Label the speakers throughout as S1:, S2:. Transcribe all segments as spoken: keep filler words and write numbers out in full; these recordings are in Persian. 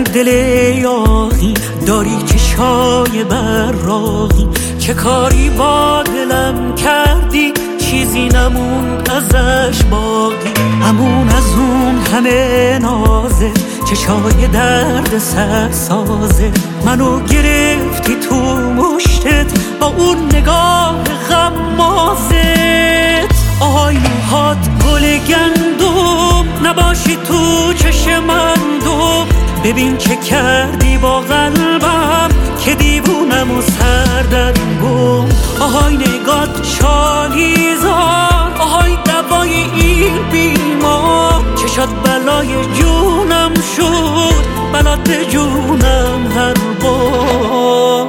S1: دل یاغی داری چشای براقی، چه کاری با دلم کردی چیزی نمون ازش باقی. امون از اون همه نازه، چشای درد سر سازه، منو گرفتی تو مشتت با اون نگاه غمازت. آهای موهات گل گندم، نباشی تو چشم من دوم. ببین چه کردی با قلبم که دیوونم و سردرگم. آهای نگات شالیزار، آهای دوای این بیمار. چشات بلای جونم شد، بلات جونم هر بار.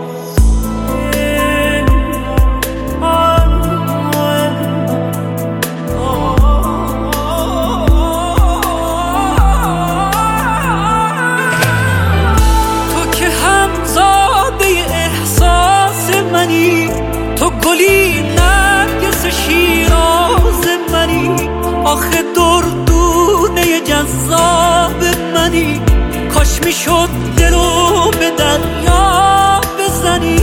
S1: تو گلی نرگس شیراز منی، آخه دردونه جذاب منی. کاش میشد دلو به دریا بزنی.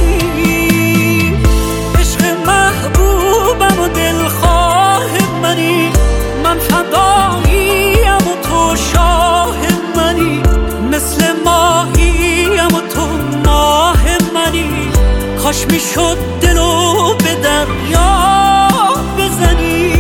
S1: عشق محبوبم و دلخواه منی، من فداییم و تو شاه منی. مثل ماهیم و تو ماه منی. کاش میشد دلو به دریا بزنی.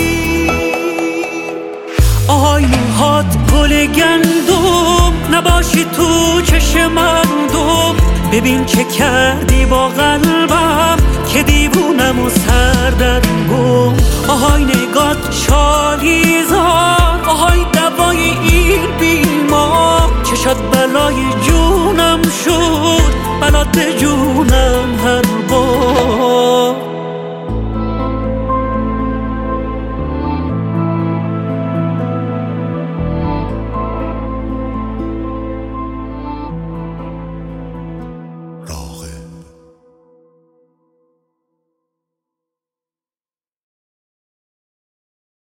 S1: آهای موهات گل گندم، نباشی تو چشم من دوم. ببین چه کردی با قلبم که دیوونم و سردرگم. آهای نگات شالیزار، آهای دوای این بیمار. چشات بلای جونم شد، بلات جونم هر